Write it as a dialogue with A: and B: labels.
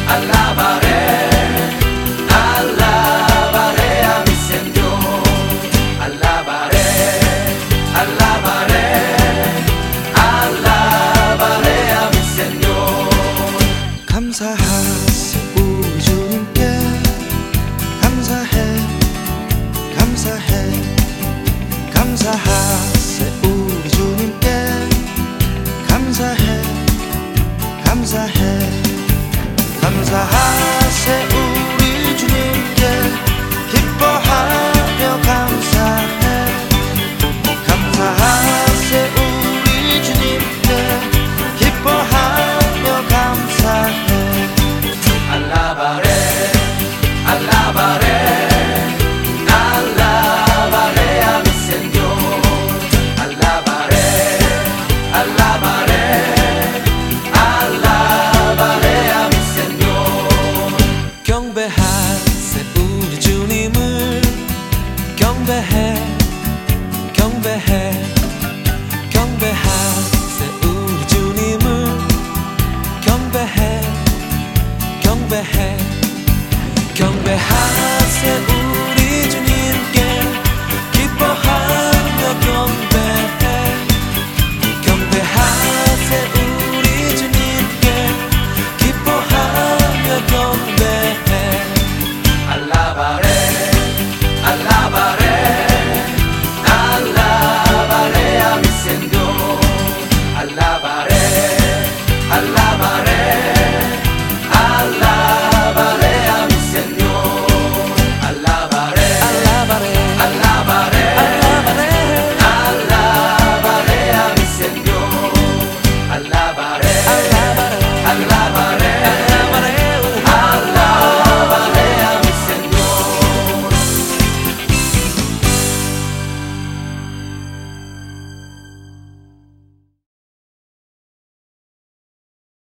A: Alabare, alabaré a mi Señor. Alabaré, alabaré, alabaré a mi Señor.
B: 감사하세 우리 주님께 감사해 감사해 감사하세 우리 주님께 감사해 감사해 감사하세 우리 주님께 기뻐하며 감사해 감사하세 우리 주님께 기뻐하며 감사해
A: Alabaré, alabaré, alabaré a mi Señor. Alabaré, alabaré, alabaré a mi Señor.
B: 경배하세 우리 주님을 경배해 경배해 경배하세 우리 주님을 경배해 경배해 경배하세